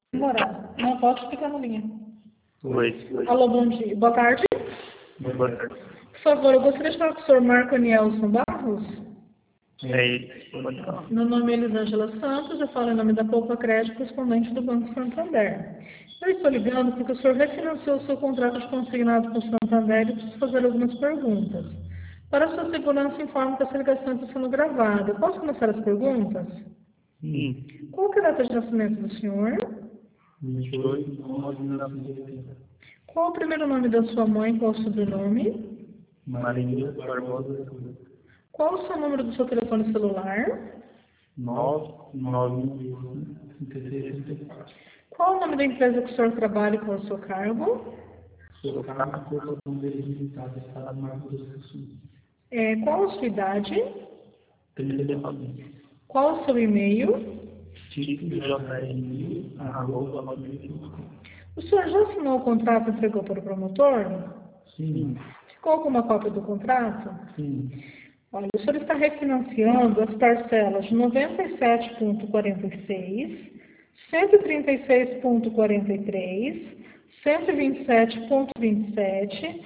Demorar. Não posso ficar na linha. Oi. Alô, bom dia. Boa tarde. Boa tarde. Por favor, eu gostaria de falar com o senhor Marco Anielson Barros. É isso. Pode falar. Meu nome é Elisângela Santos, eu falo em nome da Poupa Crédito, correspondente do Banco Santander. Eu estou ligando porque o senhor refinanciou o seu contrato de consignado com o Santander e preciso fazer algumas perguntas. Para sua segurança, informo que essa ligação está sendo gravada. Eu posso começar as perguntas? Sim. Qual que é a data de nascimento do senhor? 28 de 1980. Qual o primeiro nome da sua mãe e qual o sobrenome? Marinho Barbosa. Qual o seu número do seu telefone celular? 991 Qual o nome da empresa que o senhor trabalha e qual é o seu cargo? Sou cargo Corpo Bombeiro Militar do Estado do Mato Grosso do Sul. Qual a sua idade? 39. Qual o seu e-mail? TicoJRM@hotmail.com. O senhor já assinou o contrato e entregou para o promotor? Sim. Ficou com uma cópia do contrato? Sim. Olha, o senhor está refinanciando as parcelas de 97,46, 136,43, 127,27,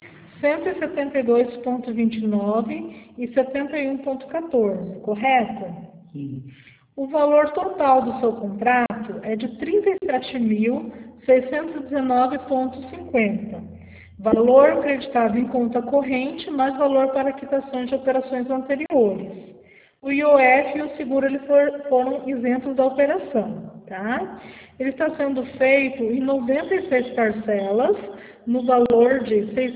172,29 e 71,14, correto? Sim. O valor total do seu contrato é de R$ 37.619,50. Valor acreditado em conta corrente, mais valor para quitações de operações anteriores. O IOF e o seguro foram isentos da operação. Tá? Ele está sendo feito em 96 parcelas, no valor de R$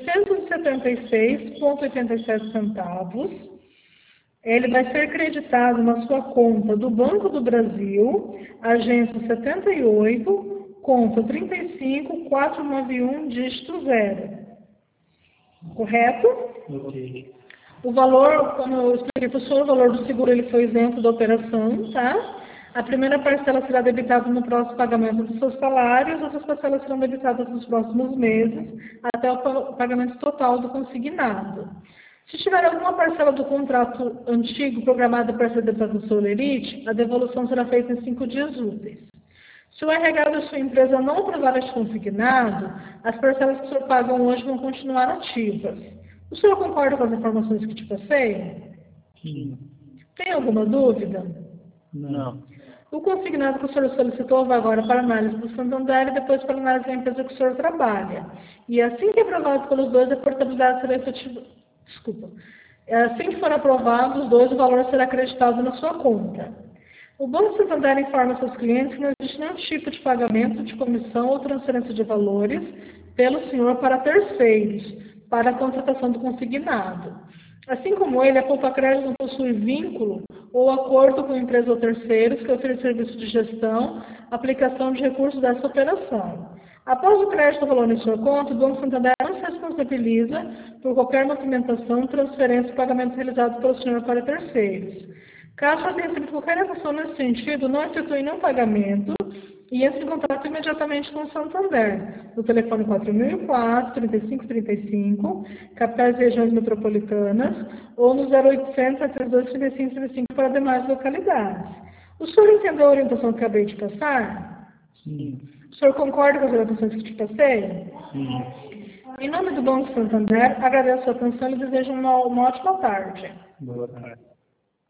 676,87. Ele vai ser creditado na sua conta do Banco do Brasil, agência 78, conta 35491, dígito 0. Correto? Ok. O valor, como eu expliquei para o senhor, o valor do seguro ele foi isento da operação, tá? A primeira parcela será debitada no próximo pagamento dos seus salários, outras parcelas serão debitadas nos próximos meses, até o pagamento total do consignado. Se tiver alguma parcela do contrato antigo programada para ser debitada no seu lerite, a devolução será feita em 5 dias úteis. Se o RH da sua empresa não aprovar este consignado, as parcelas que o senhor paga hoje vão continuar ativas. O senhor concorda com as informações que te passei? Sim. Tem alguma dúvida? Não. O consignado que o senhor solicitou vai agora para análise do Santander e depois para análise da empresa que o senhor trabalha. E assim que aprovado pelos dois, a portabilidade será efetiva. Desculpa. Assim que for aprovado, os dois, o valor será acreditado na sua conta. O Banco Santander informa seus clientes que não existe nenhum tipo de pagamento de comissão ou transferência de valores pelo senhor para terceiros, para a contratação do consignado. Assim como ele, a Poupa Crédito não possui vínculo ou acordo com empresa ou terceiros que oferecem serviço de gestão, aplicação de recursos dessa operação. Após o crédito do valor em sua conta, o Banco Santander não se responsabiliza por qualquer movimentação, transferência ou pagamento realizado pelo senhor para terceiros. Caso já tenha recebido qualquer informação nesse sentido, não efetue nenhum pagamento e entre em contato imediatamente com o Santander, no telefone 4004-3535, capitais e regiões metropolitanas, ou no 0800 722 3535 para demais localidades. O senhor entendeu a orientação que acabei de passar? Sim. O senhor concorda com as orientações que te passei? Sim. Em nome do Banco Santander, agradeço a sua atenção e desejo uma ótima tarde. Boa tarde.